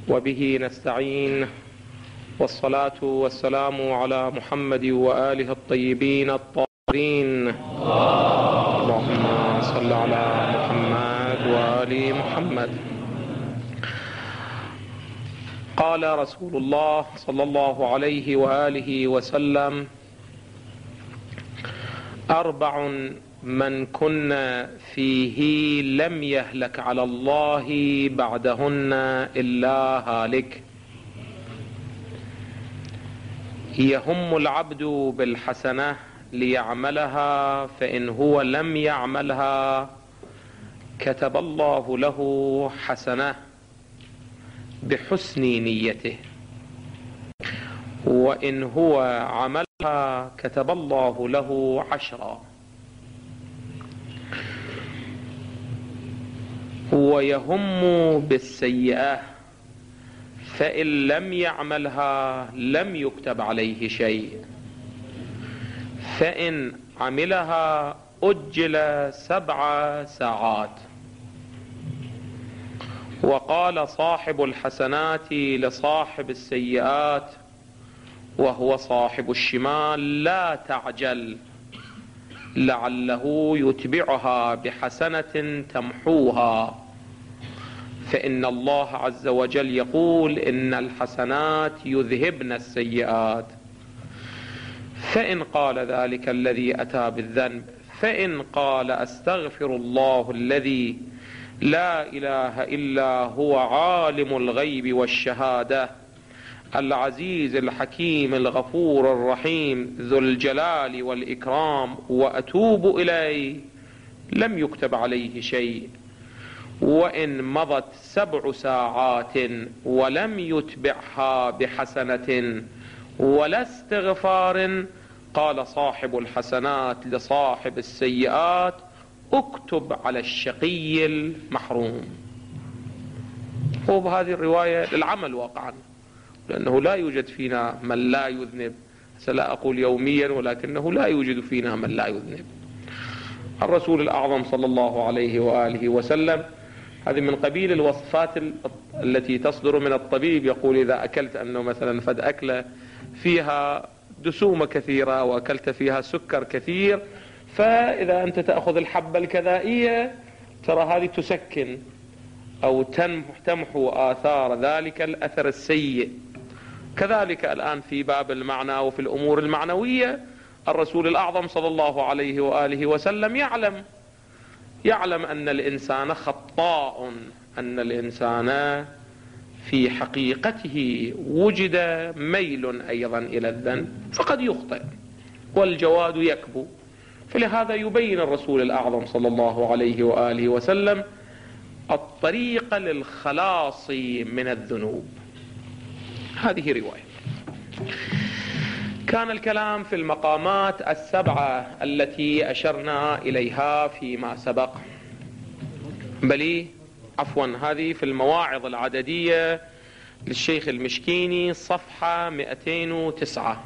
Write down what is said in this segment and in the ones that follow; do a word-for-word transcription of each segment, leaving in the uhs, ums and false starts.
وبه نستعين، والصلاة والسلام على محمد وآله الطيبين الطاهرين. اللهم صل على محمد وآل محمد. قال رسول الله صلى الله عليه وآله وسلم: أربع من كن فيه لم يهلك على الله بعدهن إلا هالك: يهم العبد بالحسنة ليعملها، فإن هو لم يعملها كتب الله له حسنة بحسن نيته، وإن هو عملها كتب الله له عشرا. ويهم بالسيئة، فإن لم يعملها لم يكتب عليه شيء، فإن عملها أجل سبع ساعات. وقال صاحب الحسنات لصاحب السيئات وهو صاحب الشمال: لا تعجل، لعله يتبعها بحسنة تمحوها، فإن الله عز وجل يقول: إن الحسنات يذهبن السيئات. فإن قال ذلك الذي أتى بالذنب، فإن قال: أستغفر الله الذي لا إله إلا هو عالم الغيب والشهادة العزيز الحكيم الغفور الرحيم ذو الجلال والإكرام، وأتوب إليه، لم يكتب عليه شيء. وإن مضت سبع ساعات ولم يتبعها بحسنة ولا استغفار، قال صاحب الحسنات لصاحب السيئات: اكتب على الشقي المحروم. وبهذه الرواية للعمل واقعا، لأنه لا يوجد فينا من لا يذنب، سلا أقول يوميا، ولكنه لا يوجد فينا من لا يذنب. الرسول الأعظم صلى الله عليه وآله وسلم، هذه من قبيل الوصفات التي تصدر من الطبيب، يقول: إذا أكلت أنه مثلا فد أكلة فيها دسومة كثيرة وأكلت فيها سكر كثير، فإذا أنت تأخذ الحبة الكذائية ترى هذه تسكن أو تمحو آثار ذلك الأثر السيء. كذلك الآن في باب المعنى وفي الأمور المعنوية، الرسول الأعظم صلى الله عليه وآله وسلم يعلم يعلم أن الإنسان خطاء، أن الإنسان في حقيقته وجد ميل أيضا إلى الذنب، فقد يخطئ والجواد يكبو. فلهذا يبين الرسول الأعظم صلى الله عليه وآله وسلم الطريق للخلاص من الذنوب. هذه رواية. كان الكلام في المقامات السبعة التي أشرنا إليها فيما سبق، بل عفوا هذه في المواعظ العددية للشيخ المشكيني صفحة مئتين وتسعة.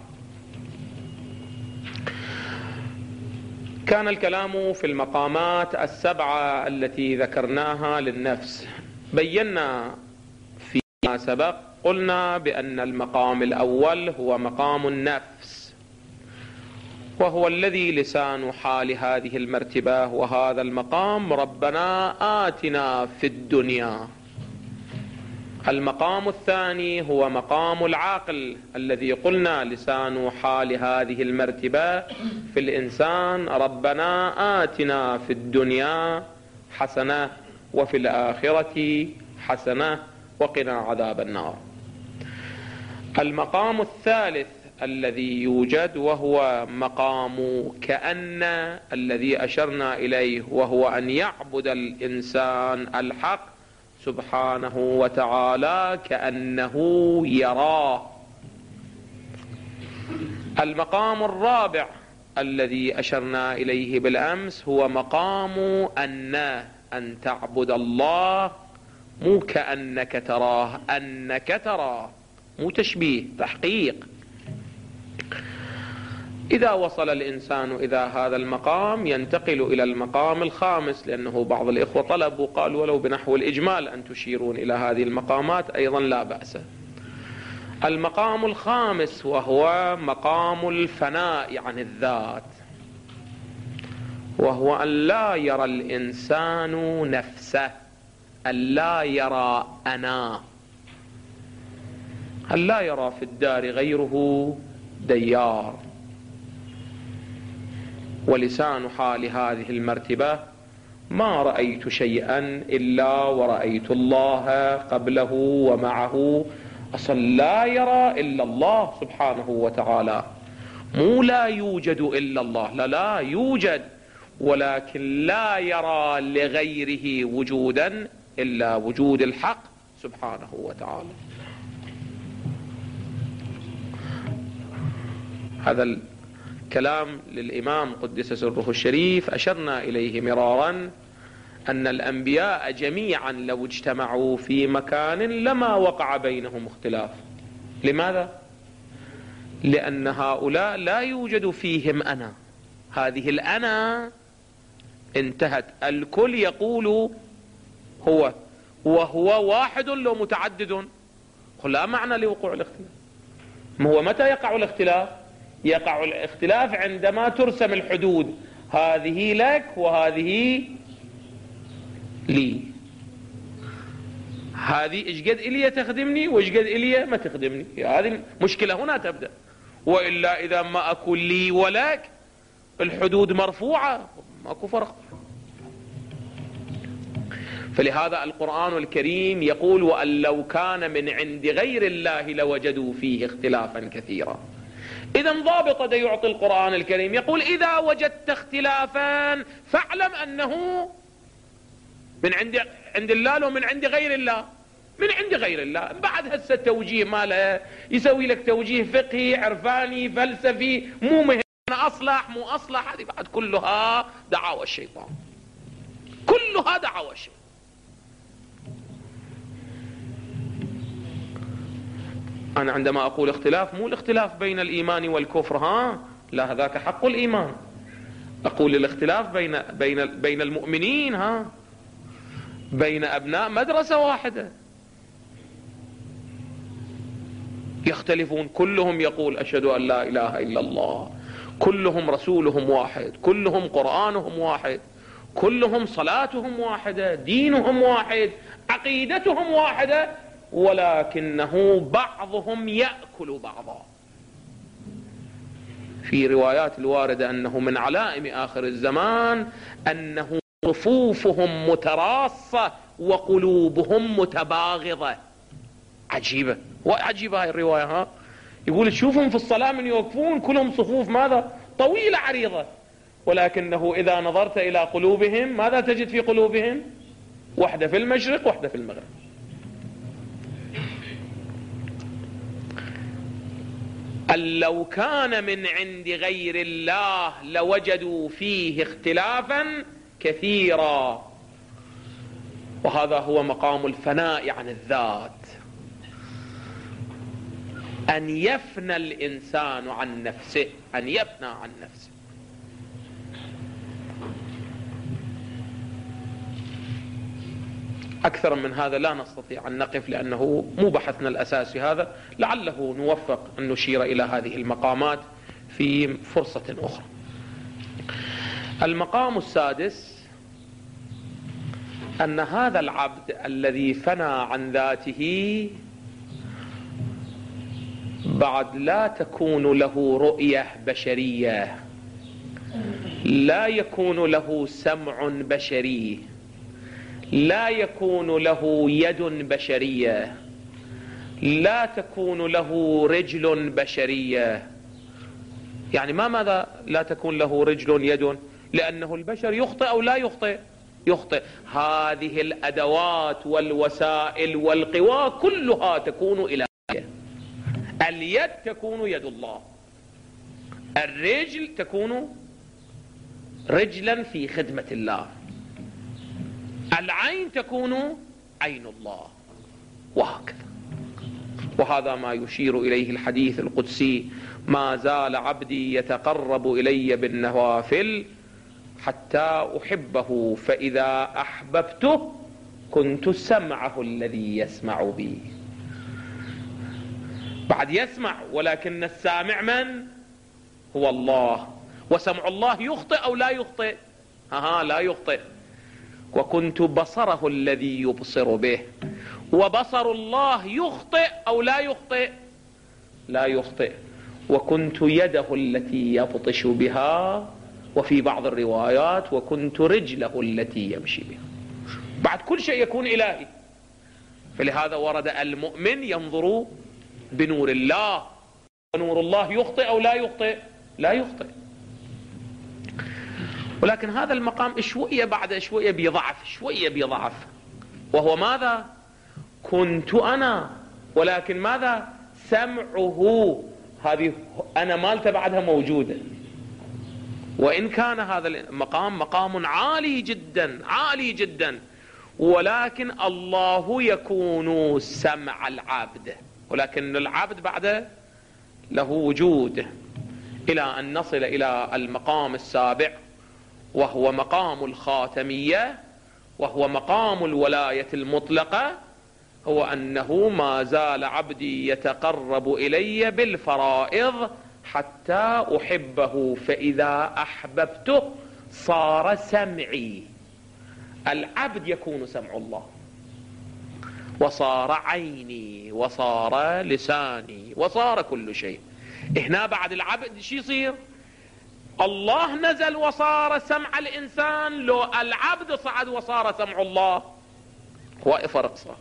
كان الكلام في المقامات السبعة التي ذكرناها للنفس. بينا فيما سبق، قلنا بأن المقام الأول هو مقام النفس، وهو الذي لسان حال هذه المرتبة، وهذا المقام: ربنا آتنا في الدنيا. المقام الثاني هو مقام العقل، الذي قلنا لسان حال هذه المرتبة في الإنسان: ربنا آتنا في الدنيا حسنة وفي الآخرة حسنة وقنا عذاب النار. المقام الثالث الذي يوجد وهو مقام كأن، الذي أشرنا إليه، وهو أن يعبد الإنسان الحق سبحانه وتعالى كأنه يراه. المقام الرابع الذي أشرنا إليه بالأمس هو مقام أن أن تعبد الله مو كأنك تراه، أنك تراه، مو تشبيه، تحقيق. إذا وصل الإنسان إلى هذا المقام ينتقل إلى المقام الخامس، لأنه بعض الإخوة طلبوا قالوا ولو بنحو الإجمال أن تشيرون إلى هذه المقامات أيضا لا بأس. المقام الخامس وهو مقام الفناء عن الذات، وهو أن لا يرى الإنسان نفسه، أن لا يرى أنا، أن لا يرى في الدار غيره ديار. ولسان حال هذه المرتبة ما رأيت شيئا إلا ورأيت الله قبله ومعه. أصلا لا يرى إلا الله سبحانه وتعالى، مو لا يوجد إلا الله، لا لا يوجد، ولكن لا يرى لغيره وجودا إلا وجود الحق سبحانه وتعالى. هذا الكلام للإمام قدس سره الشريف أشرنا إليه مرارا، أن الأنبياء جميعا لو اجتمعوا في مكان لما وقع بينهم اختلاف. لماذا؟ لأن هؤلاء لا يوجد فيهم أنا، هذه الأنا انتهت، الكل يقول هو، وهو واحد لو متعدد، لا معنى لوقوع الاختلاف. ما هو متى يقع الاختلاف؟ يقع الاختلاف عندما ترسم الحدود، هذه لك وهذه لي، هذه ايش قد إلي تخدمني وايش قد إلي ما تخدمني، هذه المشكلة هنا تبدأ. وإلا إذا ما أكون لي ولك الحدود مرفوعة ماكو فرق. فلهذا القرآن الكريم يقول وأن لو كان من عند غير الله لوجدوا فيه اختلافا كثيرا. إذا ضابط دا يعطي القرآن الكريم، يقول إذا وجدت اختلافا فاعلم أنه من عند عند الله ومن عند غير الله، من عند غير الله. بعد هسه التوجيه ماله يسوي لك توجيه فقهي عرفاني فلسفي مو مهم، أصلح مو أصلح، هذه بعد كلها دعاوى الشيطان، كلها دعاوى الشيطان. أنا عندما أقول اختلاف مو الاختلاف بين الإيمان والكفر، ها لا، هذاك حق الإيمان. أقول الاختلاف بين بين بين المؤمنين، ها بين أبناء مدرسة واحدة يختلفون، كلهم يقول أشهد أن لا إله إلا الله، كلهم رسولهم واحد، كلهم قرآنهم واحد، كلهم صلاتهم واحدة، دينهم واحد، عقيدتهم واحدة، ولكنه بعضهم يأكل بعضا. في روايات الواردة أنه من علائم آخر الزمان أنه صفوفهم متراصة وقلوبهم متباغضة. عجيبة وعجيبة هاي الرواية، ها يقول تشوفهم في الصلاة من يوقفون كلهم صفوف ماذا طويلة عريضة، ولكنه إذا نظرت إلى قلوبهم ماذا تجد في قلوبهم؟ واحدة في المشرق واحدة في المغرب. أن لو كان من عند غير الله لوجدوا فيه اختلافا كثيرا. وهذا هو مقام الفناء عن الذات، أن يفنى الإنسان عن نفسه، أن يفنى عن نفسه. أكثر من هذا لا نستطيع أن نقف، لأنه مو بحثنا الأساسي هذا، لعله نوفق أن نشير إلى هذه المقامات في فرصة أخرى. المقام السادس أن هذا العبد الذي فنى عن ذاته بعد لا تكون له رؤية بشرية، لا يكون له سمع بشري، لا يكون له يد بشرية، لا تكون له رجل بشرية. يعني ما ماذا لا تكون له رجل يد؟ لأنه البشر يخطئ أو لا يخطئ؟ يخطئ. هذه الأدوات والوسائل والقوى كلها تكون إلهية. اليد تكون يد الله، الرجل تكون رجلا في خدمة الله، العين تكون عين الله، وهكذا. وهذا ما يشير إليه الحديث القدسي: ما زال عبدي يتقرب إلي بالنوافل حتى أحبه، فإذا أحببته كنت سمعه الذي يسمع به. بعد يسمع، ولكن السامع من؟ هو الله. وسمع الله يخطئ أو لا يخطئ؟ ها لا يخطئ. وكنت بصره الذي يبصر به. وبصر الله يخطئ أو لا يخطئ؟ لا يخطئ. وكنت يده التي يبطش بها، وفي بعض الروايات وكنت رجله التي يمشي بها. بعد كل شيء يكون إلهي. فلهذا ورد: المؤمن ينظر بنور الله. ونور الله يخطئ أو لا يخطئ؟ لا يخطئ. ولكن هذا المقام شوية بعد شوية بيضعف، شوية بيضعف. وهو ماذا؟ كنت أنا، ولكن ماذا؟ سمعه. هذه أنا مالته بعدها موجودة. وإن كان هذا المقام مقام عالي جدا عالي جدا، ولكن الله يكون سمع العبد، ولكن العبد بعد له وجود، إلى أن نصل إلى المقام السابع، وهو مقام الخاتمية، وهو مقام الولاية المطلقة. هو أنه ما زال عبدي يتقرب إلي بالفرائض حتى أحبه، فإذا أحببته صار سمعي. العبد يكون سمع الله، وصار عيني، وصار لساني، وصار كل شيء. هنا بعد العبد شو يصير؟ الله نزل وصار سمع الإنسان، لو العبد صعد وصار سمع الله. هو فرق صار،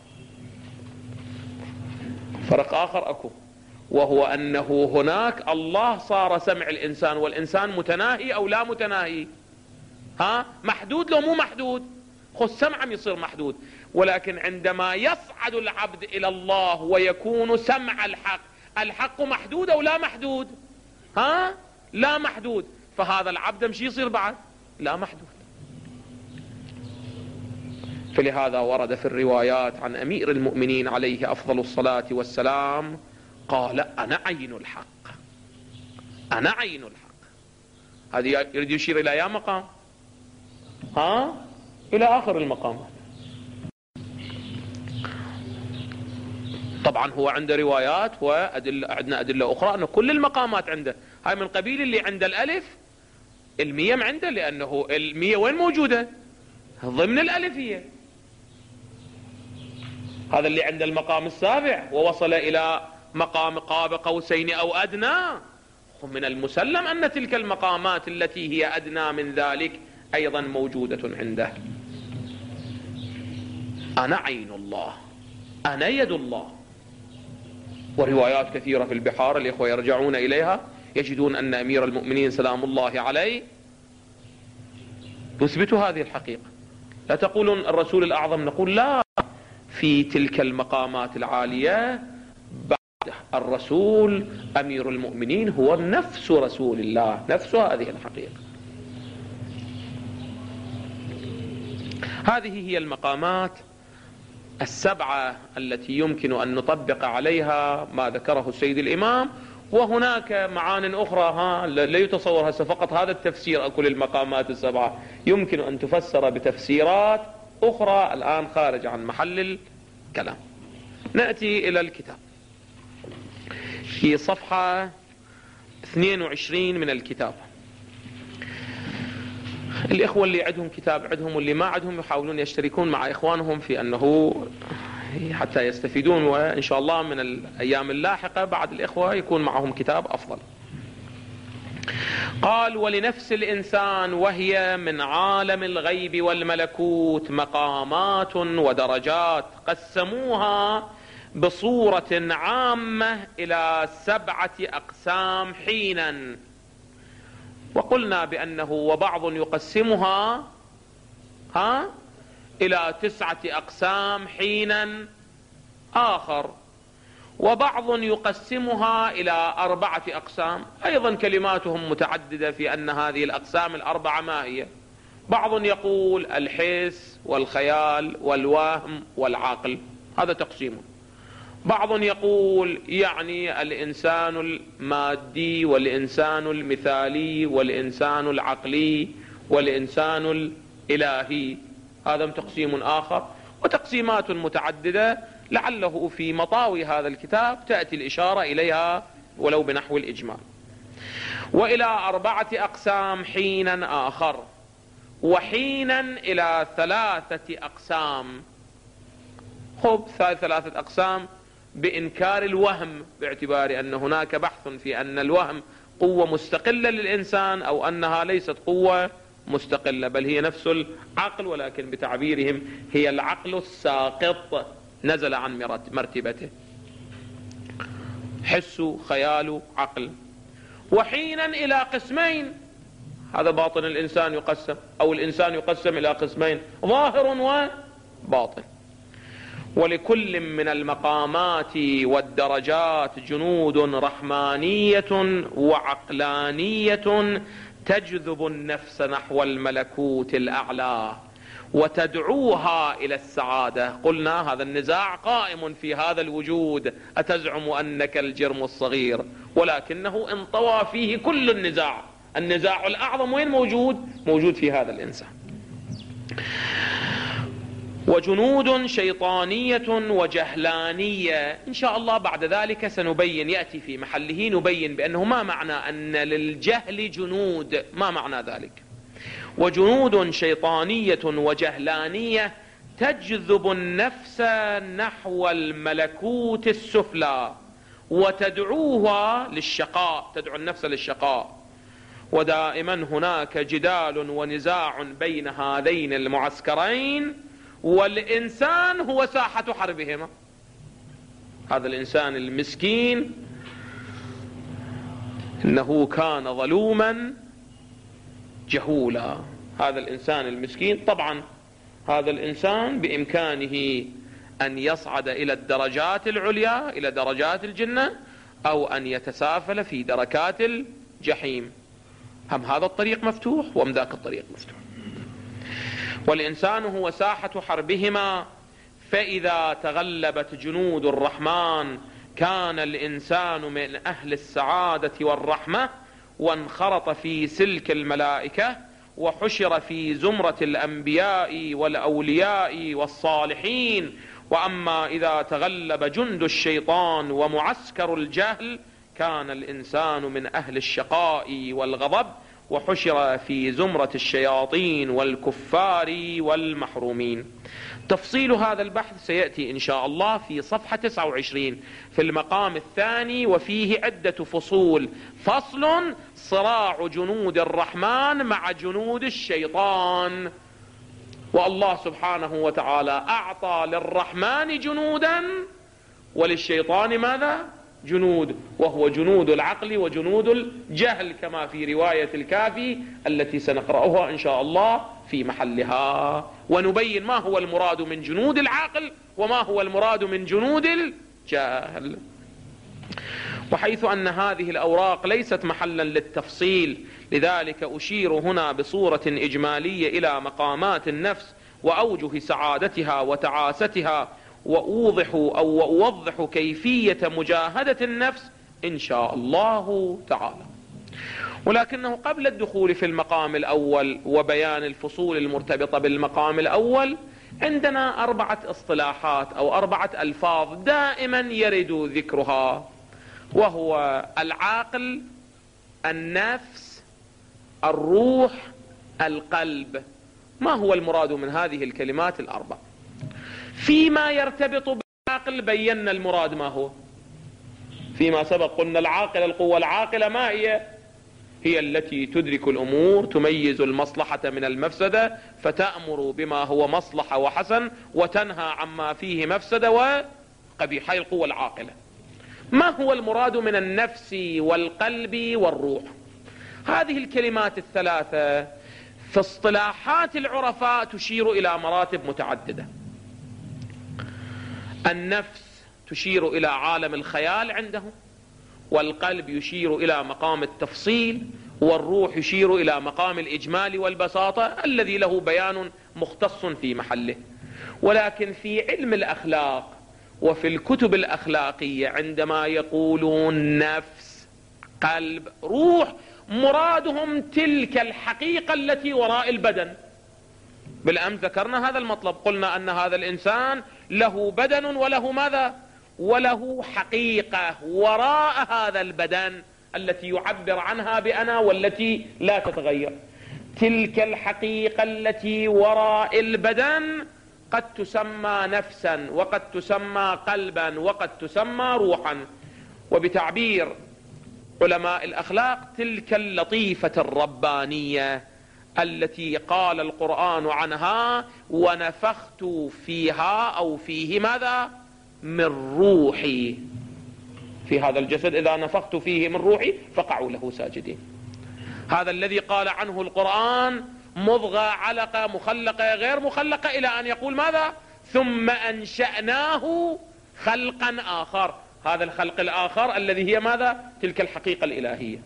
فرق آخر أكو، وهو أنه هناك الله صار سمع الإنسان، والإنسان متناهي أو لا متناهي؟ ها محدود لو مو محدود؟ خو السمع يصير محدود. ولكن عندما يصعد العبد إلى الله ويكون سمع الحق، الحق محدود أو لا محدود؟ ها لا محدود. فهذا العبد مش يصير بعد؟ لا محدود. فلهذا ورد في الروايات عن أمير المؤمنين عليه أفضل الصلاة والسلام قال: أنا عين الحق، أنا عين الحق. هذه يريد يشير إلى يا مقام؟ ها إلى آخر المقامات. طبعا هو عنده روايات وأدلة، عندنا أدلة أخرى أن كل المقامات عنده. هاي من قبيل اللي عند الألف الميم عنده، لأنه المية وين موجودة؟ ضمن الألفية. هذا اللي عند المقام السابع ووصل إلى مقام قاب قوسين أو أدنى، من المسلم أن تلك المقامات التي هي أدنى من ذلك أيضا موجودة عنده. أنا عين الله، أنا يد الله. وروايات كثيرة في البحار، الإخوة يرجعون إليها يجدون أن أمير المؤمنين سلام الله عليه يثبت هذه الحقيقة. لا تقولون الرسول الأعظم، نقول لا، في تلك المقامات العالية بعد الرسول أمير المؤمنين هو نفس رسول الله، نفس هذه الحقيقة. هذه هي المقامات السبعة التي يمكن أن نطبق عليها ما ذكره السيد الإمام. وهناك معان أخرى ها لا يتصور هسه فقط هذا التفسير أكل المقامات السبعة، يمكن أن تفسر بتفسيرات أخرى الآن خارج عن محل الكلام. نأتي إلى الكتاب في صفحة اثنين وعشرين من الكتاب. الإخوة اللي عندهم كتاب عندهم، واللي ما عندهم يحاولون يشتركون مع إخوانهم في أنه حتى يستفيدون، وإن شاء الله من الأيام اللاحقة بعد الإخوة يكون معهم كتاب أفضل. قال: ولنفس الإنسان وهي من عالم الغيب والملكوت مقامات ودرجات قسموها بصورة عامة إلى سبعة أقسام حينا، وقلنا بأنه وبعض يقسمها ها إلى تسعة أقسام حينا آخر، وبعض يقسمها إلى أربعة أقسام. أيضا كلماتهم متعددة في أن هذه الأقسام الأربعة ما هي. بعض يقول الحس والخيال والوهم والعقل، هذا تقسيمه. بعض يقول يعني الإنسان المادي والإنسان المثالي والإنسان العقلي والإنسان الإلهي، هذا تقسيم آخر، وتقسيمات متعددة لعله في مطاوي هذا الكتاب تأتي الإشارة إليها ولو بنحو الإجمال. وإلى أربعة أقسام حينا آخر، وحينا إلى ثلاثة أقسام. خب ثلاثة أقسام بإنكار الوهم، باعتبار أن هناك بحث في أن الوهم قوة مستقلة للإنسان أو أنها ليست قوة مستقلة، بل هي نفس العقل، ولكن بتعبيرهم هي العقل الساقط نزل عن مرتبته، حس خيال عقل. وحينا إلى قسمين، هذا باطن الإنسان يقسم، أو الإنسان يقسم إلى قسمين، ظاهر وباطن. ولكل من المقامات والدرجات جنود رحمانية وعقلانية تجذب النفس نحو الملكوت الأعلى وتدعوها إلى السعادة. قلنا هذا النزاع قائم في هذا الوجود، أتزعم أنك الجرم الصغير، ولكنه انطوى فيه كل النزاع. النزاع الأعظم وين موجود؟ موجود في هذا الإنسان. وجنود شيطانية وجهلانية، إن شاء الله بعد ذلك سنبين، يأتي في محله نبين بأنه ما معنى أن للجهل جنود، ما معنى ذلك. وجنود شيطانية وجهلانية تجذب النفس نحو الملكوت السفلى وتدعوها للشقاء، تدعو النفس للشقاء. ودائما هناك جدال ونزاع بين هذين المعسكرين، والإنسان هو ساحة حربهما. هذا الإنسان المسكين إنه كان ظلوما جهولا، هذا الإنسان المسكين. طبعا هذا الإنسان بإمكانه أن يصعد إلى الدرجات العليا، إلى درجات الجنة، أو أن يتسافل في دركات الجحيم. هم هذا الطريق مفتوح وهم ذاك الطريق مفتوح. والإنسان هو ساحة حربهما، فإذا تغلبت جنود الرحمن كان الإنسان من أهل السعادة والرحمة، وانخرط في سلك الملائكة، وحشر في زمرة الأنبياء والأولياء والصالحين. وأما إذا تغلب جند الشيطان ومعسكر الجهل كان الإنسان من أهل الشقاء والغضب، وحشر في زمرة الشياطين والكفار والمحرومين. تفصيل هذا البحث سيأتي إن شاء الله في صفحة تسعة وعشرين في المقام الثاني، وفيه عدة فصول. فصل: صراع جنود الرحمن مع جنود الشيطان. والله سبحانه وتعالى أعطى للرحمن جنودا وللشيطان ماذا؟ جنود، وهو جنود العقل وجنود الجهل، كما في رواية الكافي التي سنقرأها إن شاء الله في محلها، ونبين ما هو المراد من جنود العقل وما هو المراد من جنود الجهل. وحيث أن هذه الأوراق ليست محلا للتفصيل، لذلك أشير هنا بصورة إجمالية إلى مقامات النفس وأوجه سعادتها وتعاستها، وأوضح أو أوضح كيفية مجاهدة النفس إن شاء الله تعالى. ولكنه قبل الدخول في المقام الأول وبيان الفصول المرتبطة بالمقام الأول، عندنا أربعة اصطلاحات أو أربعة ألفاظ دائما يرد ذكرها، وهو العقل، النفس، الروح، القلب. ما هو المراد من هذه الكلمات الأربع؟ فيما يرتبط بالعقل بينا المراد ما هو. فيما سبق قلنا العاقل، القوة العاقلة ما هي؟ هي التي تدرك الأمور، تميز المصلحة من المفسدة، فتأمر بما هو مصلحة وحسن، وتنهى عما فيه مفسدة وقبيح. هي القوة العاقلة. ما هو المراد من النفس والقلب والروح؟ هذه الكلمات الثلاثة في اصطلاحات العرفاء تشير إلى مراتب متعددة. النفس تشير إلى عالم الخيال عندهم، والقلب يشير إلى مقام التفصيل، والروح يشير إلى مقام الإجمال والبساطة الذي له بيان مختص في محله. ولكن في علم الأخلاق وفي الكتب الأخلاقية عندما يقولون نفس قلب روح مرادهم تلك الحقيقة التي وراء البدن. بالأمس ذكرنا هذا المطلب، قلنا أن هذا الإنسان له بدن وله ماذا؟ وله حقيقة وراء هذا البدن التي يعبر عنها بأنا والتي لا تتغير. تلك الحقيقة التي وراء البدن قد تسمى نفسا وقد تسمى قلبا وقد تسمى روحا، وبتعبير علماء الأخلاق تلك اللطيفة الربانية التي قال القرآن عنها ونفخت فيها أو فيه ماذا؟ من روحي. في هذا الجسد إذا نفخت فيه من روحي فقعوا له ساجدين. هذا الذي قال عنه القرآن مضغة علقة مخلقة غير مخلقة إلى أن يقول ماذا؟ ثم أنشأناه خلقا آخر. هذا الخلق الآخر الذي هي ماذا؟ تلك الحقيقة الإلهية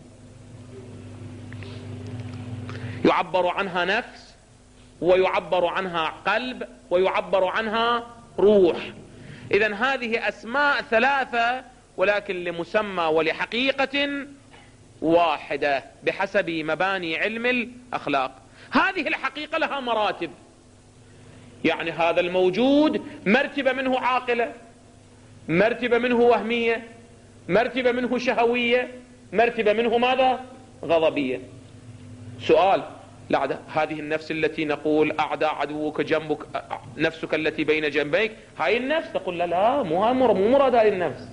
يعبر عنها نفس ويعبر عنها قلب ويعبر عنها روح. إذن هذه أسماء ثلاثة ولكن لمسمى ولحقيقة واحدة بحسب مباني علم الأخلاق. هذه الحقيقة لها مراتب، يعني هذا الموجود مرتبة منه عاقلة، مرتبة منه وهمية، مرتبة منه شهوية، مرتبة منه ماذا؟ غضبية. سؤال، لا هذه النفس التي نقول أعدى عدوك جنبك نفسك التي بين جنبيك، هاي النفس تقول لا لا مو مو مراد هاي النفس.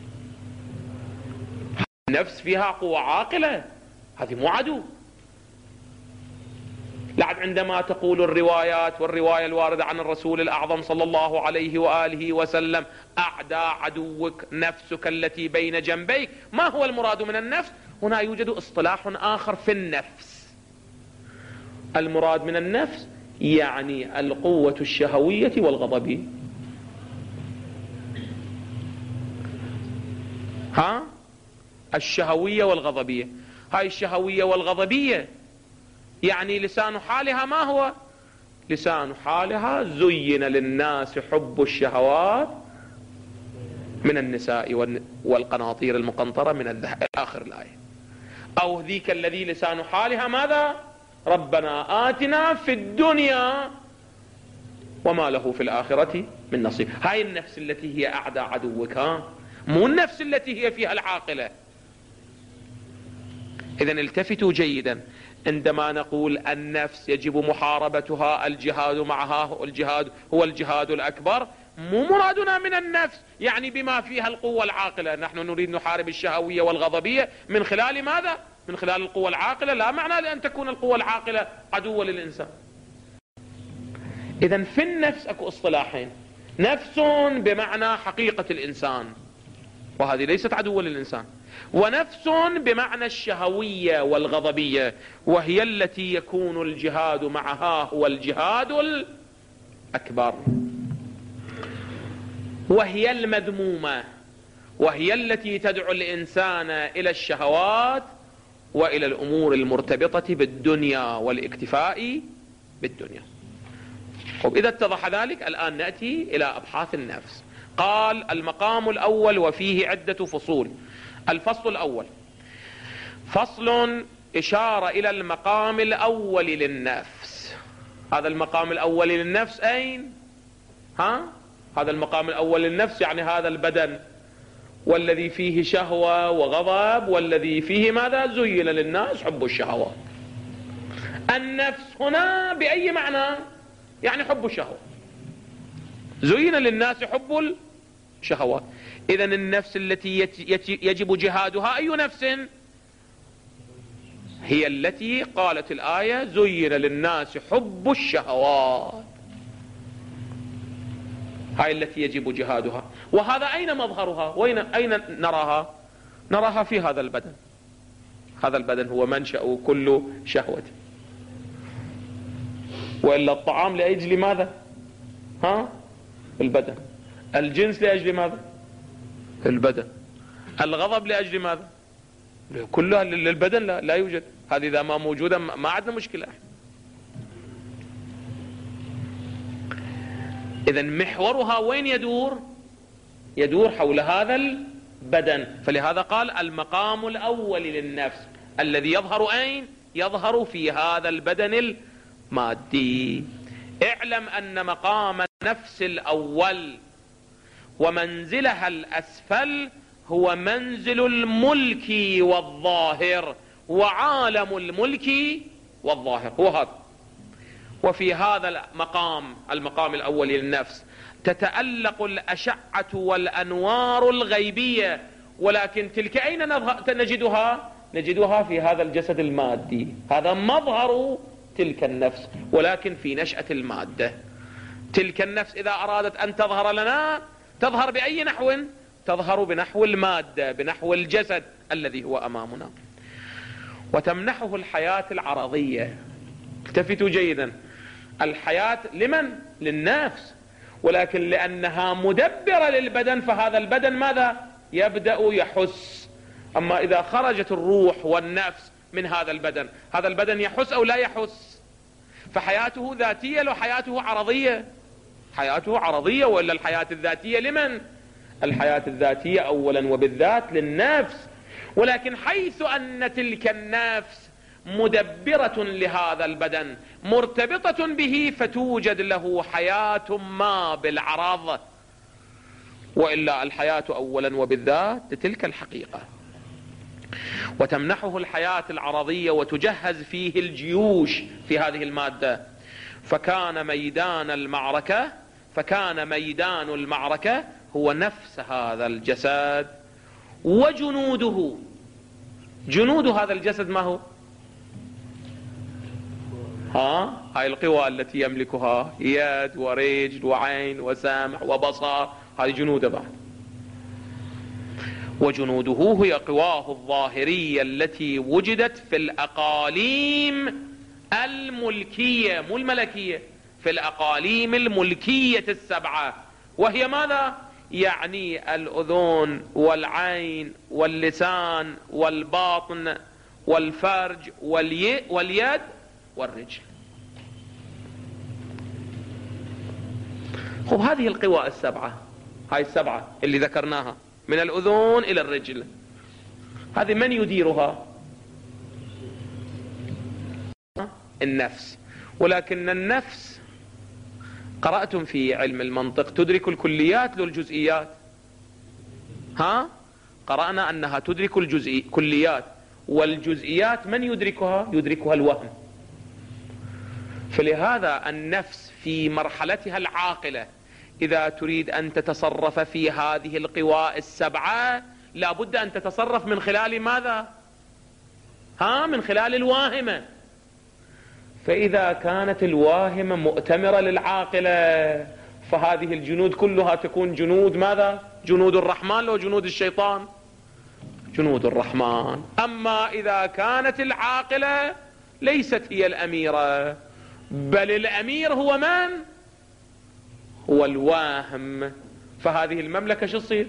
النفس فيها قوة عاقلة، هذه مو عدو. لعد عندما تقول الروايات والرواية الواردة عن الرسول الأعظم صلى الله عليه وآله وسلم أعدى عدوك نفسك التي بين جنبيك، ما هو المراد من النفس؟ هنا يوجد اصطلاح آخر في النفس. المراد من النفس يعني القوة الشهوية والغضبية. ها؟ الشهوية والغضبية. هاي الشهوية والغضبية يعني لسان حالها ما هو؟ لسان حالها زين للناس حب الشهوات من النساء والقناطير المقنطرة من الذهب، آخر الآية. أو ذيك الذي لسان حالها ماذا؟ ربنا آتنا في الدنيا وما له في الآخرة من نصيب. هاي النفس التي هي أعدى عدوك، ها؟ مو النفس التي هي فيها العاقلة. إذن التفتوا جيدا، عندما نقول النفس يجب محاربتها الجهاد معها، الجهاد هو الجهاد الأكبر، مو مرادنا من النفس يعني بما فيها القوة العاقلة. نحن نريد نحارب الشهوية والغضبية من خلال ماذا؟ من خلال القوة العاقلة. لا معنى لأن تكون القوة العاقلة عدوة للإنسان. إذن في النفس أكو اصطلاحين، نفس بمعنى حقيقة الإنسان وهذه ليست عدوة للإنسان، ونفس بمعنى الشهوية والغضبية وهي التي يكون الجهاد معها هو الجهاد الأكبر، وهي المذمومة، وهي التي تدعو الإنسان إلى الشهوات وإلى الأمور المرتبطة بالدنيا والاكتفاء بالدنيا. وإذا اتضح ذلك الآن نأتي إلى أبحاث النفس. قال المقام الأول وفيه عدة فصول. الفصل الأول فصل إشارة إلى المقام الأول للنفس. هذا المقام الأول للنفس أين؟ ها؟ هذا المقام الأول للنفس يعني هذا البدن والذي فيه شهوة وغضب والذي فيه ماذا؟ زين للناس حب الشهوات. النفس هنا بأي معنى؟ يعني حب الشهوة. زين للناس حب الشهوات. إذن النفس التي يجب جهادها أي نفس؟ هي التي قالت الآية زين للناس حب الشهوات، هاي التي يجب جهادها. وهذا أين مظهرها؟ وين أين نراها؟ نراها في هذا البدن. هذا البدن هو منشأ كل شهوة. وإلا الطعام لأجل ماذا؟ ها؟ البدن. الجنس لأجل ماذا؟ البدن. الغضب لأجل ماذا؟ كلها للبدن. لا, لا يوجد. هذه إذا ما موجودة ما عندنا مشكلة. إذن محورها وين يدور؟ يدور حول هذا البدن. فلهذا قال المقام الأول للنفس الذي يظهر أين؟ يظهر في هذا البدن المادي. اعلم أن مقام النفس الأول ومنزلها الأسفل هو منزل الملك والظاهر وعالم الملك والظاهر، هو هذا. وفي هذا المقام، المقام الأول للنفس، تتألق الأشعة والأنوار الغيبية، ولكن تلك أين نجدها؟ نجدها في هذا الجسد المادي. هذا مظهر تلك النفس، ولكن في نشأة المادة. تلك النفس إذا أرادت أن تظهر لنا تظهر بأي نحو؟ تظهر بنحو المادة، بنحو الجسد الذي هو أمامنا. وتمنحه الحياة العرضية. التفتوا جيدا، الحياة لمن؟ للنفس، ولكن لأنها مدبرة للبدن فهذا البدن ماذا؟ يبدأ يحس. أما إذا خرجت الروح والنفس من هذا البدن، هذا البدن يحس أو لا يحس؟ فحياته ذاتية لو حياته عرضية؟ حياته عرضية، وإلا الحياة الذاتية لمن؟ الحياة الذاتية أولا وبالذات للنفس. ولكن حيث أن تلك النفس مدبرة لهذا البدن مرتبطة به فتوجد له حياة ما بالعرض، وإلا الحياة أولا وبالذات لتلك الحقيقة. وتمنحه الحياة العرضية وتجهز فيه الجيوش في هذه المادة. فكان ميدان المعركة فكان ميدان المعركة هو نفس هذا الجسد وجنوده. جنود هذا الجسد ما هو؟ ها؟ هاي القوى التي يملكها، يد ورجل وعين وسمع وبصر، هذه جنوده بعد. وجنوده هي قواه الظاهرية التي وجدت في الأقاليم الملكية، مو الملكية، في الأقاليم الملكية السبعة، وهي ماذا؟ يعني الأذن والعين واللسان والباطن والفرج والي واليد والرجل. خب هذه القوى السبعة، هاي السبعة اللي ذكرناها من الأذن إلى الرجل، هذه من يديرها؟ النفس. ولكن النفس قرأتم في علم المنطق تدرك الكليات لو الجزئيات؟ ها؟ قرأنا أنها تدرك الكليات، والجزئيات من يدركها؟ يدركها الوهم. فلهذا النفس في مرحلتها العاقلة إذا تريد أن تتصرف في هذه القوى السبعة لابد أن تتصرف من خلال ماذا؟ ها؟ من خلال الواهمة. فإذا كانت الواهمة مؤتمرة للعاقلة فهذه الجنود كلها تكون جنود ماذا؟ جنود الرحمن لو جنود الشيطان؟ جنود الرحمن. أما إذا كانت العاقلة ليست هي الأميرة، بل الأمير هو من؟ هو الواهم، فهذه المملكة شو تصير؟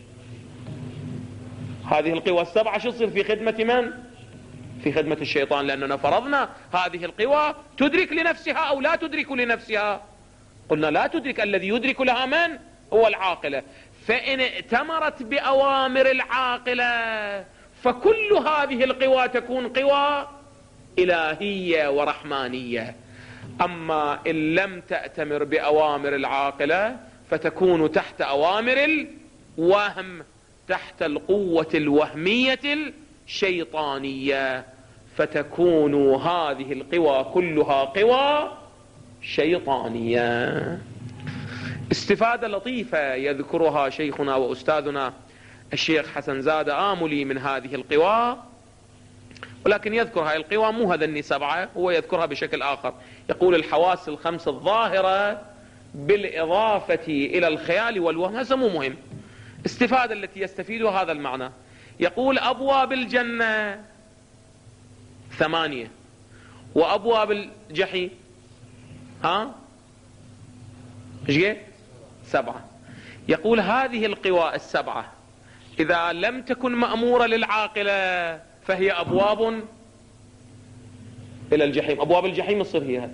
هذه القوى السبعة شو تصير؟ في خدمة من؟ في خدمة الشيطان، لأننا فرضنا هذه القوى تدرك لنفسها أو لا تدرك لنفسها؟ قلنا لا تدرك. الذي يدرك لها من؟ هو العاقلة. فإن ائتمرت بأوامر العاقلة فكل هذه القوى تكون قوى إلهية ورحمانية. أما إن لم تأتمر بأوامر العاقلة فتكون تحت أوامر الوهم، تحت القوة الوهمية الشيطانية، فتكون هذه القوى كلها قوى شيطانية. استفادة لطيفة يذكرها شيخنا وأستاذنا الشيخ حسن زاد آملي من هذه القوى، ولكن يذكر هذه القوى مو هذني سبعة، هو يذكرها بشكل آخر. يقول الحواس الخمس الظاهرة بالإضافة إلى الخيال والوهم. هذا مو مهم. استفادة التي يستفيدها هذا المعنى. يقول أبواب الجنة ثمانية وأبواب الجحيم ها ايش؟ سبعة. يقول هذه القوى السبعة إذا لم تكن مأمورة للعاقلة فهي أبواب إلى الجحيم، أبواب الجحيم تصير هي.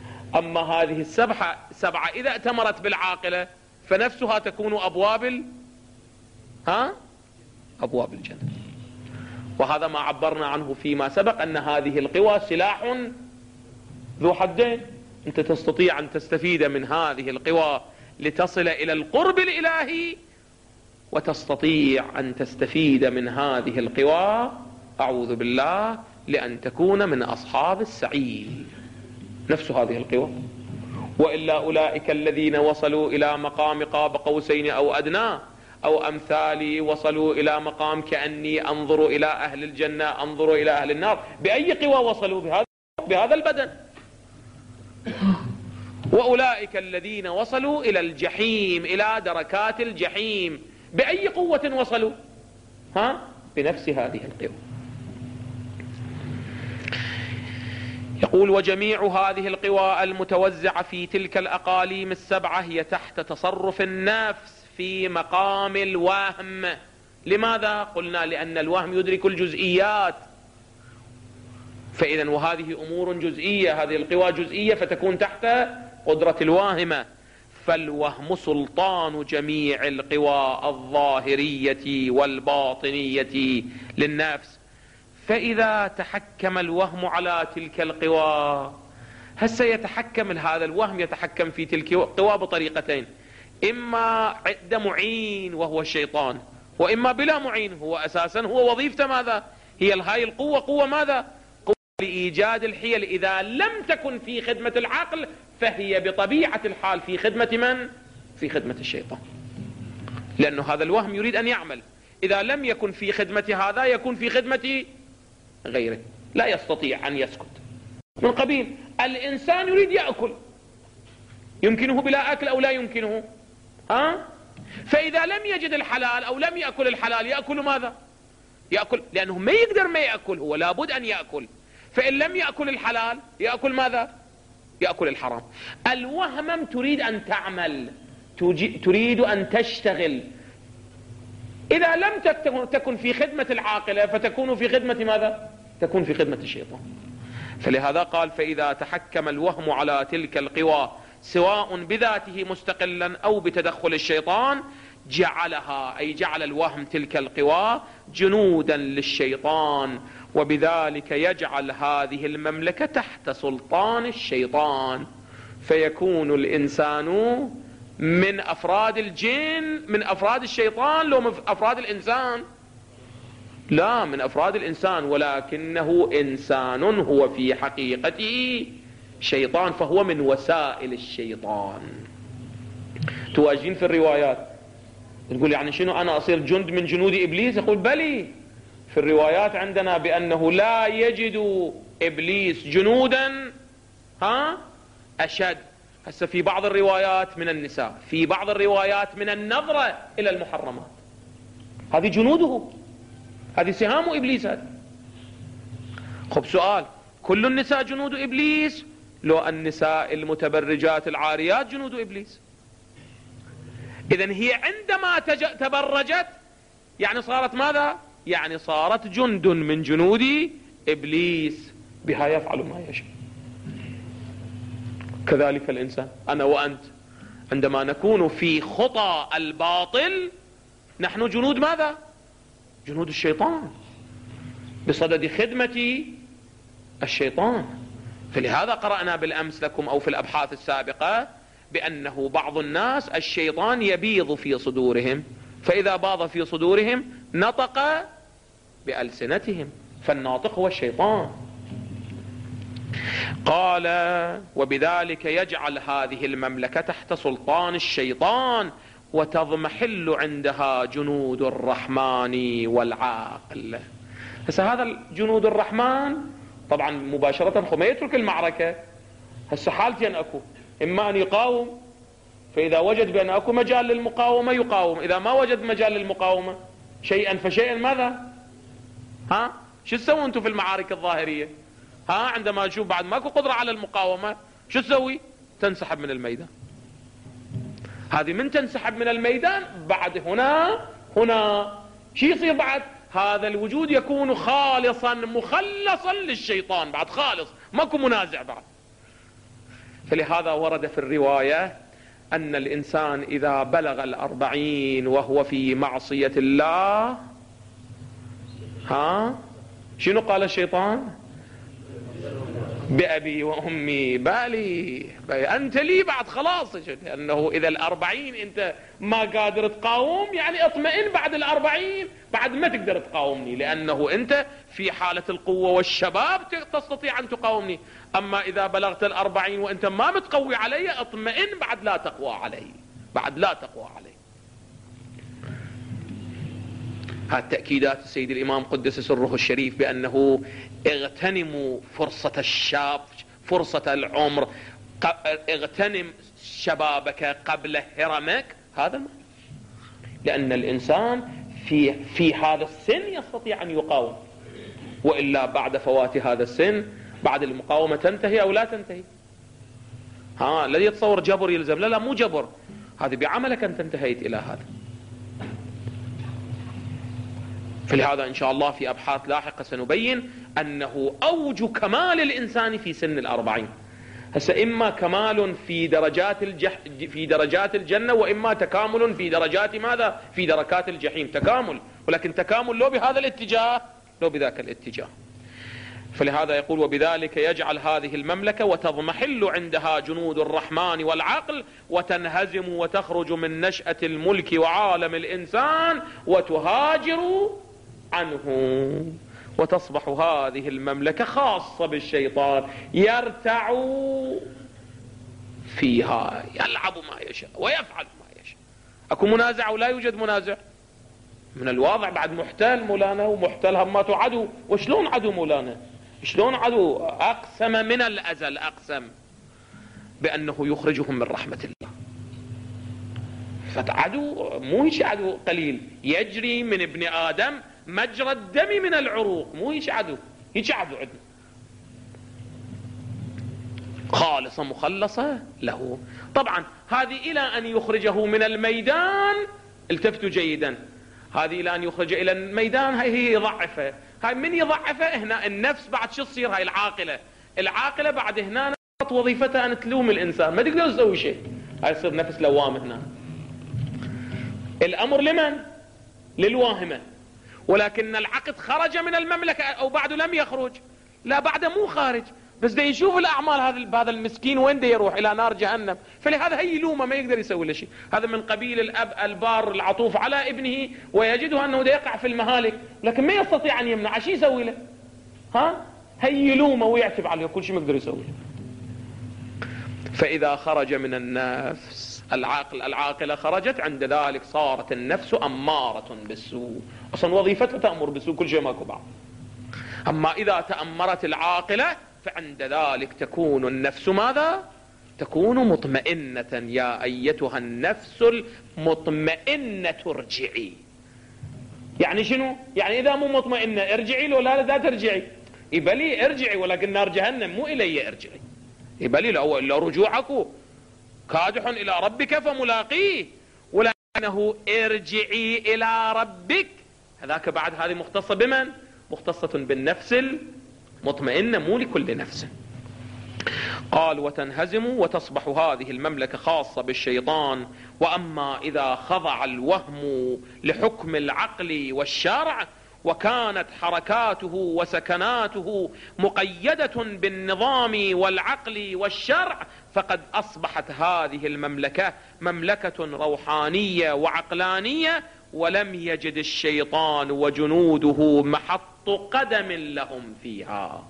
أما هذه السبعة سبعة إذا اتمرت بالعاقلة فنفسها تكون أبواب ها أبواب الجنة. وهذا ما عبرنا عنه فيما سبق، أن هذه القوى سلاح ذو حدين. أنت تستطيع أن تستفيد من هذه القوى لتصل إلى القرب الإلهي، وتستطيع أن تستفيد من هذه القوى أعوذ بالله لأن تكون من أصحاب السعير. نفس هذه القوى. وإلا أولئك الذين وصلوا إلى مقام قاب قوسين أو أدنى أو أمثالي، وصلوا إلى مقام كأني أنظر إلى أهل الجنة أنظر إلى أهل النار. بأي قوى وصلوا؟ بهذا بهذا البدن. وأولئك الذين وصلوا إلى الجحيم، إلى دركات الجحيم، بأي قوة وصلوا؟ ها؟ بنفس هذه القوة. يقول وجميع هذه القوى المتوزعة في تلك الأقاليم السبعة هي تحت تصرف النفس في مقام الوهم. لماذا؟ قلنا لأن الوهم يدرك الجزئيات، فإذا وهذه أمور جزئية، هذه القوى جزئية فتكون تحت قدرة الواهمة. فالوهم سلطان جميع القوى الظاهرية والباطنية للنفس. فإذا تحكم الوهم على تلك القوى، هسه يتحكم هذا الوهم يتحكم في تلك القوى بطريقتين: إما عند معين وهو الشيطان، وإما بلا معين. هو أساسا هو وظيفته ماذا؟ هي هاي القوة قوة ماذا؟ قوة لإيجاد الحيل. إذا لم تكن في خدمة العقل فهي بطبيعة الحال في خدمة من؟ في خدمة الشيطان، لأنه هذا الوهم يريد أن يعمل. إذا لم يكن في خدمة هذا يكون في خدمة غيره، لا يستطيع أن يسكت. من قبيل الإنسان يريد يأكل، يمكنه بلا أكل أو لا يمكنه؟ ها؟ فإذا لم يجد الحلال أو لم يأكل الحلال يأكل ماذا؟ يأكل، لأنه ما يقدر ما يأكل، هو لابد أن يأكل. فإن لم يأكل الحلال يأكل ماذا؟ يأكل الحرام. الوهمم تريد أن تعمل، تريد أن تشتغل. إذا لم تكن في خدمة العاقلة فتكون في خدمة ماذا؟ تكون في خدمة الشيطان. فلهذا قال فإذا تحكم الوهم على تلك القوى سواء بذاته مستقلا أو بتدخل الشيطان جعلها، أي جعل الوهم تلك القوى جنودا للشيطان، وبذلك يجعل هذه المملكة تحت سلطان الشيطان، فيكون الإنسان من أفراد الجن، من أفراد الشيطان، لو من أفراد الإنسان؟ لا، من أفراد الإنسان، ولكنه إنسان هو في حقيقته شيطان، فهو من وسائل الشيطان. تواجهين في الروايات تقول يعني شنو أنا أصير جند من جنود إبليس؟ يقول بلي، في الروايات عندنا بأنه لا يجد إبليس جنودا ها أشد. هسه في بعض الروايات من النساء، في بعض الروايات من النظرة إلى المحرمات، هذه جنوده، هذه سهام إبليس. هذه خب سؤال، كل النساء جنود إبليس؟ لو النساء المتبرجات العاريات جنود إبليس. إذن هي عندما تبرجت يعني صارت ماذا؟ يعني صارت جند من جنود إبليس، بها يفعل ما يشاء. كذلك الإنسان، أنا وأنت عندما نكون في خطى الباطل نحن جنود ماذا؟ جنود الشيطان، بصدد خدمة الشيطان. فلهذا قرأنا بالأمس لكم أو في الأبحاث السابقة بأنه بعض الناس الشيطان يبيض في صدورهم، فإذا باض في صدورهم نطق بألسنتهم، فالناطق هو الشيطان. قال وبذلك يجعل هذه المملكة تحت سلطان الشيطان وتضمحل عندها جنود الرحمن والعاقل. هسه هذا الجنود الرحمن طبعا مباشرة ما يترك المعركة. هسه حالتين اكو، اما ان يقاوم، فاذا وجد بان اكو مجال للمقاومة يقاوم، اذا ما وجد مجال للمقاومة شيئا فشيئا ماذا؟ ها شو تسوي انتم في المعارك الظاهرية؟ ها عندما تشوف بعد ماكو قدرة على المقاومة شو تسوي؟ تنسحب من الميدان. هذه من تنسحب من الميدان بعد هنا هنا شو يصير بعد؟ هذا الوجود يكون خالصا مخلصا للشيطان، بعد خالص ماكو منازع بعد. فلهذا ورد في الرواية أن الإنسان إذا بلغ الأربعين وهو في معصية الله، ها شنو قال الشيطان؟ بأبي وأمي بالي، أنت لي بعد خلاص، لأنه إذا الأربعين أنت ما قادر تقاوم يعني اطمئن بعد الأربعين بعد ما تقدر تقاومني، لأنه أنت في حالة القوة والشباب تستطيع أن تقاومني. أما إذا بلغت الأربعين وأنت ما متقوي علي اطمئن بعد لا تقوى علي، بعد لا تقوى علي. هذه تأكيدات السيد الإمام قدس سره الشريف بأنه اغتنموا فرصة الشاب، فرصة العمر، اغتنم شبابك قبل هرمك. هذا ما. لأن الإنسان في في هذا السن يستطيع أن يقاوم، وإلا بعد فوات هذا السن بعد المقاومة تنتهي أو لا تنتهي. ها الذي يتصور جبر يلزم، لا لا مو جبر، هذه بعملك أنت انتهيت إلى هذا. فلهذا إن شاء الله في أبحاث لاحقة سنبين أنه أوج كمال الإنسان في سن الأربعين. هسه إما كمال في درجات الجح في درجات الجنة، وإما تكامل في درجات ماذا؟ في دركات الجحيم. تكامل، ولكن تكامل لو بهذا الاتجاه لو بذاك الاتجاه. فلهذا يقول: وبذلك يجعل هذه المملكة وتضمحل عندها جنود الرحمن والعقل، وتنهزم وتخرج من نشأة الملك وعالم الإنسان وتهاجر عنه، وتصبح هذه المملكة خاصة بالشيطان يرتع فيها، يلعب ما يشاء ويفعل ما يشاء. أكو منازع ولا يوجد منازع؟ من الواضح بعد محتل مولانا، ومحتل هماته عدو. وشلون عدو مولانا؟ شلون عدو؟ أقسم من الأزل، أقسم بأنه يخرجهم من رحمة الله. فعدو مو هيش عدو قليل، يجري من ابن آدم مجرى الدم من العروق، مو هيش عدو، هيش عدو عدو خالصة مخلصة له. طبعا هذه إلى أن يخرجه من الميدان، التفتوا جيدا، هذه إلى أن يخرج إلى الميدان هاي هي يضعفه. هاي من يضعفه؟ هنا النفس بعد شو تصير؟ هاي العاقلة، العاقلة بعد هنا وظيفتها أن تلوم الإنسان، ما تقدر تسوي شيء، هاي تصير نفس لوام. هنا الأمر لمن؟ للواهمة. ولكن العقد خرج من المملكة أو بعد لم يخرج؟ لا، بعد مو خارج، بس دا يشوف الأعمال هذا هذا المسكين وين دا يروح؟ إلى نار جهنم. فلهذا هي يلومه، ما يقدر يسوي له شيء. هذا من قبيل الأب البار العطوف على ابنه ويجده أنه دا يقع في المهالك، لكن ما يستطيع أن يمنع. شو يسوي له؟ ها هي يلومه ويعتب عليه، كل شيء ما يقدر يسوي له. فإذا خرج من النفس العاقل العاقلة خرجت، عند ذلك صارت النفس أمارة بالسوء، أصلا وظيفتها تأمر بالسوء، كل شيء ماكو بعض. أما إذا تأمرت العاقلة فعند ذلك تكون النفس ماذا؟ تكون مطمئنة. يا أيتها النفس المطمئنة ارجعي. يعني شنو؟ يعني إذا مو مطمئنة ارجعي، لو لا لا ترجعي. إبلي ارجعي، ولكن نار جهنم مو إلي ارجعي. إبلي لو إلا رجوعك كادح إلى ربك فملاقيه، ولكنه ارجعي إلى ربك. هذاك بعد هذه مختصة بمن؟ مختصة بالنفس المطمئنة، مو لكل نفس. قال: وتنهزم وتصبح هذه المملكة خاصة بالشيطان. وأما إذا خضع الوهم لحكم العقل والشرع، وكانت حركاته وسكناته مقيدة بالنظام والعقل والشرع، فقد أصبحت هذه المملكة مملكة روحانية وعقلانية، ولم يجد الشيطان وجنوده محط قدم لهم فيها.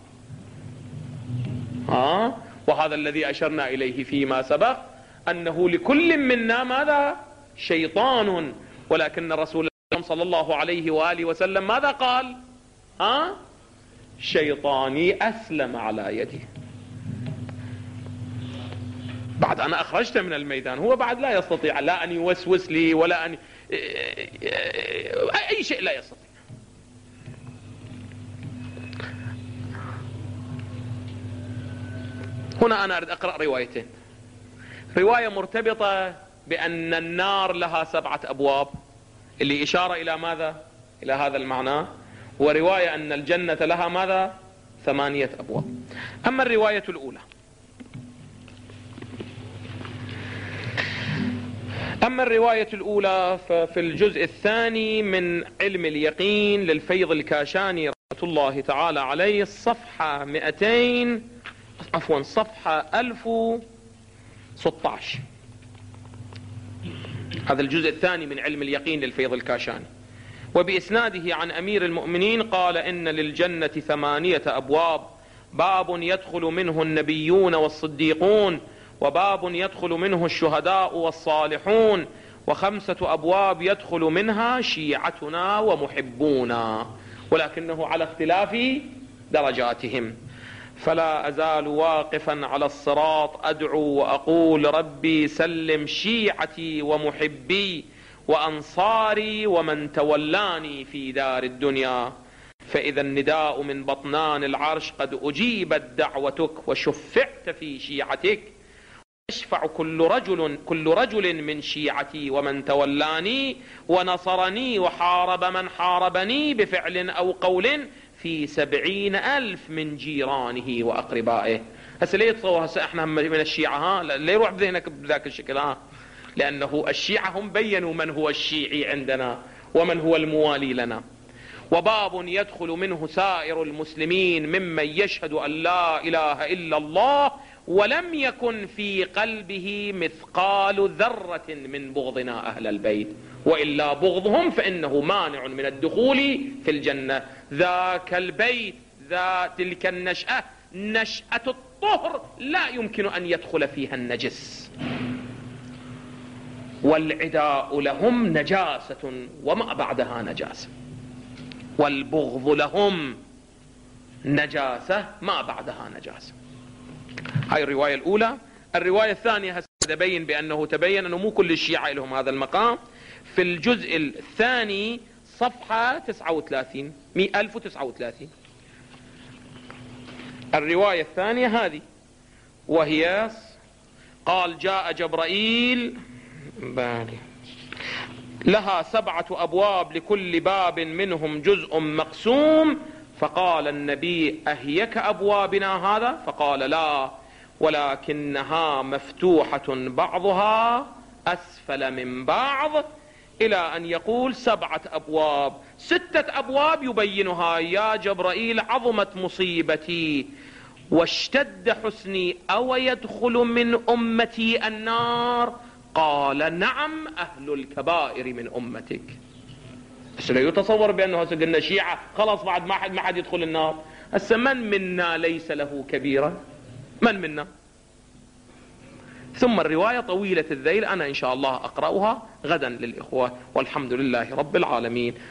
ها؟ وهذا الذي أشرنا إليه فيما سبق، أنه لكل منا ماذا؟ شيطان، ولكن الرسول صلى الله عليه وآله وسلم ماذا قال؟ ها؟ شيطاني أسلم على يدي. بعد أنا أخرجته من الميدان، هو بعد لا يستطيع لا أن يوسوس لي ولا أن أي شيء، لا يستطيع. هنا أنا أريد أقرأ روايتين. رواية مرتبطة بأن النار لها سبعة أبواب، اللي إشارة إلى ماذا؟ إلى هذا المعنى. ورواية أن الجنة لها ماذا؟ ثمانية أبواب. أما الرواية الأولى أما الرواية الأولى ففي الجزء الثاني من علم اليقين للفيض الكاشاني رحمة الله تعالى عليه، الصفحة مئتين عفوا صفحة ألف وستة عشر. هذا الجزء الثاني من علم اليقين للفيض الكاشاني. وبإسناده عن أمير المؤمنين قال: إن للجنة ثمانية أبواب، باب يدخل منه النبيون والصديقون، وباب يدخل منه الشهداء والصالحون، وخمسة أبواب يدخل منها شيعتنا ومحبونا، ولكنه على اختلاف درجاتهم. فلا أزال واقفا على الصراط أدعو وأقول: ربي سلم شيعتي ومحبي وأنصاري ومن تولاني في دار الدنيا. فإذا النداء من بطنان العرش قد أجيبت دعوتك وشفعت في شيعتك، يشفع كل رجل كل رجل من شيعتي ومن تولاني ونصرني وحارب من حاربني بفعل أو قول في سبعين ألف من جيرانه وأقربائه. هسه ليه يتصور هسه احنا من الشيعة؟ ها ليه يروح بذهنك بذاك الشكل؟ ها لأنه الشيعة هم بينوا من هو الشيعي عندنا ومن هو الموالي لنا. وباب يدخل منه سائر المسلمين ممن يشهد أن لا إله إلا الله ولم يكن في قلبه مثقال ذرة من بغضنا أهل البيت، وإلا بغضهم فإنه مانع من الدخول في الجنة. ذاك البيت ذا تلك النشأة نشأة الطهر لا يمكن أن يدخل فيها النجس. والعداء لهم نجاسة وما بعدها نجاسة، والبغض لهم نجاسة ما بعدها نجاسة. هاي الرواية الأولى. الرواية الثانية تبين بأنه تبين أنه مو كل الشيعة لهم هذا المقام. في الجزء الثاني صفحة تسعة وثلاثين ألف وتسعة وثلاثين الرواية الثانية هذه، وهي قال: جاء جبرائيل لها سبعة أبواب لكل باب منهم جزء مقسوم، فقال النبي: أهيك أبوابنا هذا؟ فقال: لا، ولكنها مفتوحة بعضها أسفل من بعض، إلى أن يقول: سبعة أبواب. ستة أبواب يبينها: يا جبرائيل عظمت مصيبتي واشتد حسني، أو يدخل من أمتي النار؟ قال: نعم، أهل الكبائر من أمتك. بس لا يتصور بأنه هسه قلنا شيعة خلاص بعد ما حد ما حد يدخل النار. هسه من منا ليس له كبيرة؟ من منا؟ ثم الرواية طويلة الذيل، أنا إن شاء الله أقرأها غدا للإخوة، والحمد لله رب العالمين.